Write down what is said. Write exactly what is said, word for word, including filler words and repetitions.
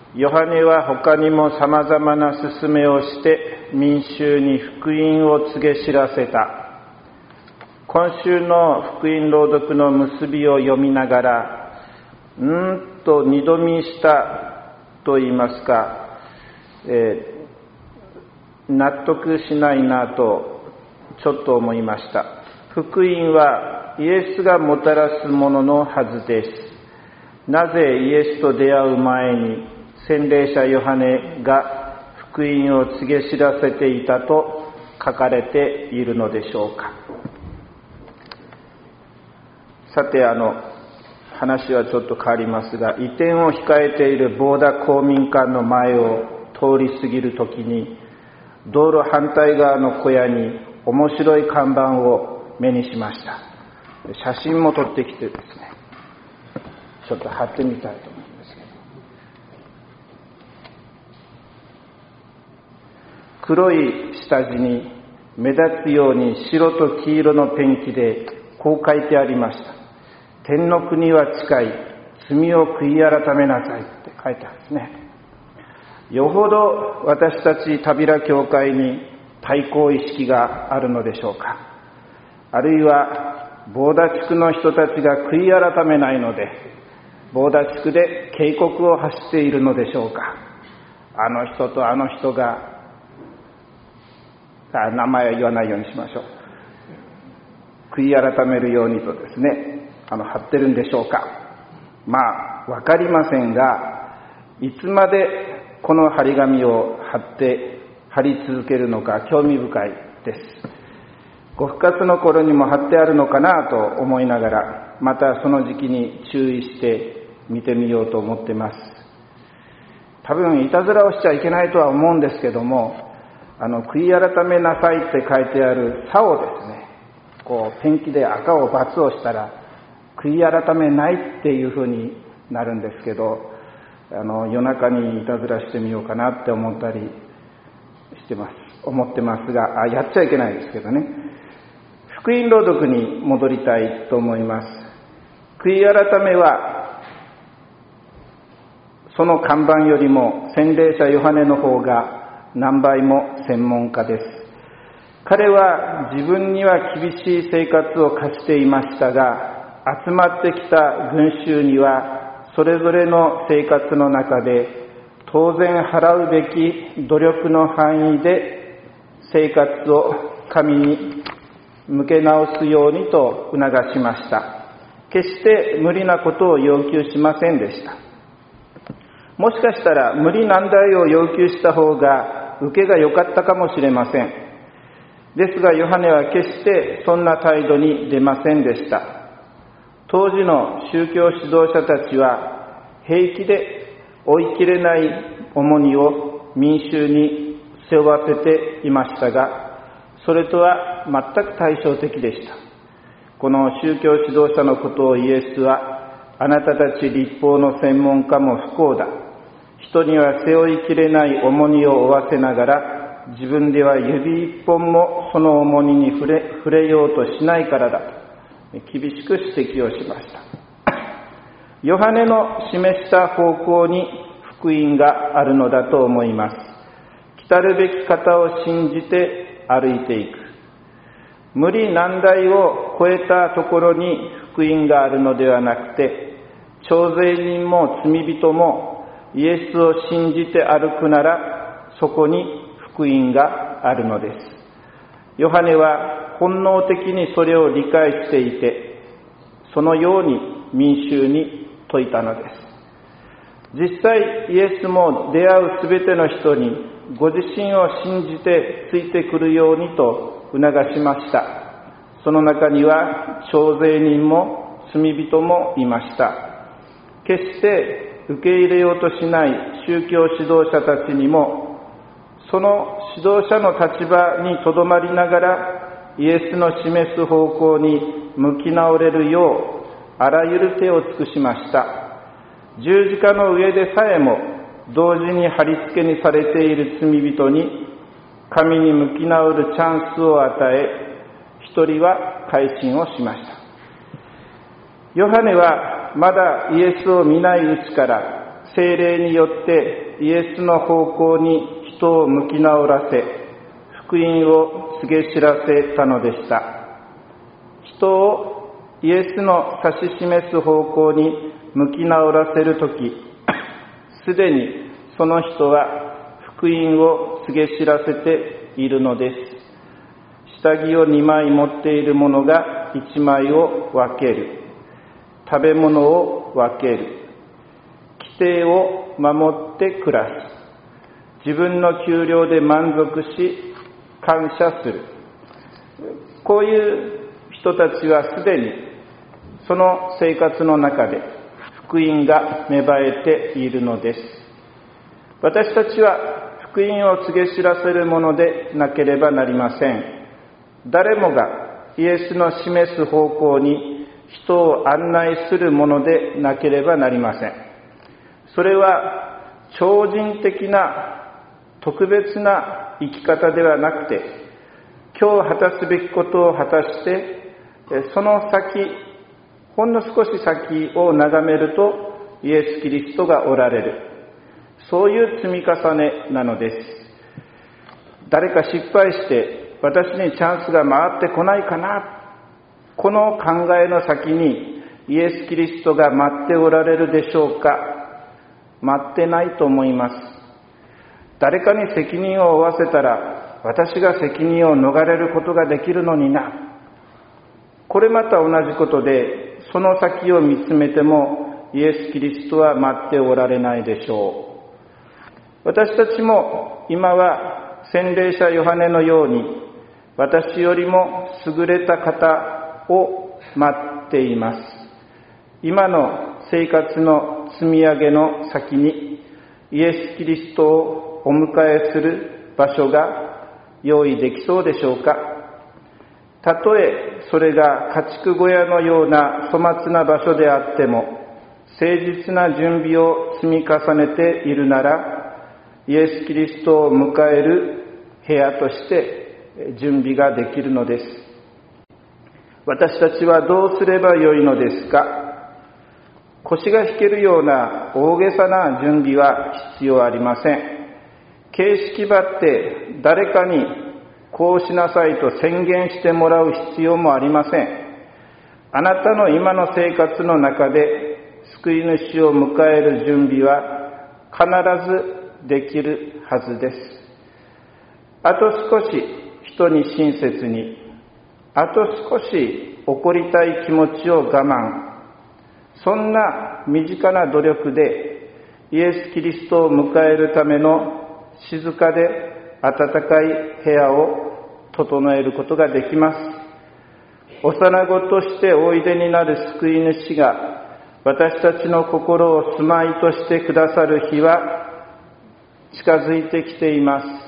ヨハネは他にもさまざまな勧めをして民衆に福音を告げ知らせた。今週の福音朗読の結びを読みながら、うーんと二度見したと言いますか、えー、納得しないなとちょっと思いました。福音はイエスがもたらすもののはずです。なぜイエスと出会う前に洗礼者ヨハネが福音を告げ知らせていたと書かれているのでしょうか。さて、あの話はちょっと変わりますが、移転を控えているボーダ公民館の前を通り過ぎるときに、道路反対側の小屋に面白い看板を目にしました。写真も撮ってきてですね、ちょっと貼ってみたいと思いますけど、黒い下地に目立つように白と黄色のペンキでこう書いてありました。天の国は近い、罪を悔い改めなさいって書いてあるんですね。よほど私たち田平教会に対抗意識があるのでしょうか。あるいはボーダ地区の人たちが悔い改めないので、ボーダ地区で警告を発しているのでしょうか。あの人とあの人が、あ名前は言わないようにしましょう。悔い改めるようにとですね、あの貼ってるんでしょうか。まあわかりませんが、いつまでこの張り紙を貼って貼り続けるのか興味深いです。ご復活の頃にも貼ってあるのかなと思いながら、またその時期に注意して見てみようと思っています。多分いたずらをしちゃいけないとは思うんですけども、あの悔い改めなさいって書いてある差をですね、こうペンキで赤を×をしたら悔い改めないっていう風になるんですけど、あの夜中にいたずらしてみようかなって思ったりしてます思ってますが、あやっちゃいけないですけどね。福音朗読に戻りたいと思います。悔い改めはその看板よりも洗礼者ヨハネの方が何倍も専門家です。彼は自分には厳しい生活を課していましたが、集まってきた群衆にはそれぞれの生活の中で当然払うべき努力の範囲で生活を神に向け直すようにと促しました。決して無理なことを要求しませんでした。もしかしたら無理難題を要求した方が受けが良かったかもしれません。ですがヨハネは決してそんな態度に出ませんでした。当時の宗教指導者たちは平気で追い切れない重荷を民衆に背負わせていましたが、それとは全く対照的でした。この宗教指導者のことをイエスは、あなたたち律法の専門家も不幸だ。人には背負いきれない重荷を負わせながら、自分では指一本もその重荷に触れ、触れようとしないからだと厳しく指摘をしました。ヨハネの示した方向に福音があるのだと思います。来たるべき方を信じて歩いていく。無理難題を超えたところに福音があるのではなくて、徴税人も罪人もイエスを信じて歩くなら、そこに福音があるのです。ヨハネは本能的にそれを理解していて、そのように民衆に説いたのです。実際イエスも出会うすべての人にご自身を信じてついてくるようにと促しました。その中には徴税人も罪人もいました。決して受け入れようとしない宗教指導者たちにも、その指導者の立場にとどまりながらイエスの示す方向に向き直れるようあらゆる手を尽くしました。十字架の上でさえも同時に貼り付けにされている罪人に神に向き直るチャンスを与え、一人は改心をしました。ヨハネはまだイエスを見ないうちから聖霊によってイエスの方向に人を向き直らせ、福音を告げ知らせたのでした。人をイエスの指し示す方向に向き直らせるとき、すでにその人は福音を告げ知らせているのです。下着をにまい持っている者がいちまいを分ける。食べ物を分ける。規定を守って暮らす。自分の給料で満足し感謝する。こういう人たちはすでにその生活の中で福音が芽生えているのです。私たちは福音を告げ知らせるものでなければなりません。誰もがイエスの示す方向に人を案内するものでなければなりません。それは超人的な特別な生き方ではなくて、今日果たすべきことを果たして、その先、ほんの少し先を眺めるとイエス・キリストがおられる。そういう積み重ねなのです。誰か失敗して私にチャンスが回ってこないかな、この考えの先にイエス・キリストが待っておられるでしょうか。待ってないと思います。誰かに責任を負わせたら私が責任を逃れることができるのにな。これまた同じことで、その先を見つめてもイエス・キリストは待っておられないでしょう。私たちも今は洗礼者ヨハネのように、私よりも優れた方を待っています。今の生活の積み上げの先にイエス・キリストをお迎えする場所が用意できそうでしょうか。たとえそれが家畜小屋のような粗末な場所であっても、誠実な準備を積み重ねているなら、イエス・キリストを迎える部屋として準備ができるのです。私たちはどうすればよいのですか。腰が引けるような大げさな準備は必要ありません。形式ばって誰かにこうしなさいと宣言してもらう必要もありません。あなたの今の生活の中で救い主を迎える準備は必ずできるはずです。あと少し人に親切に、あと少し怒りたい気持ちを我慢、そんな身近な努力でイエス・キリストを迎えるための静かで温かい部屋を整えることができます。幼子としておいでになる救い主が私たちの心を住まいとしてくださる日は近づいてきています。